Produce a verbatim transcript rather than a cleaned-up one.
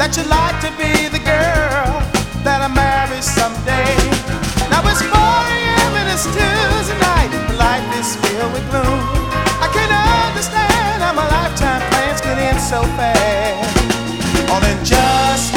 that you'd like to be the girl that I marry someday. Now it's four a m and it's Tuesday night, but life is filled with gloom. I can't understand how my lifetime plans get in so fast, all in just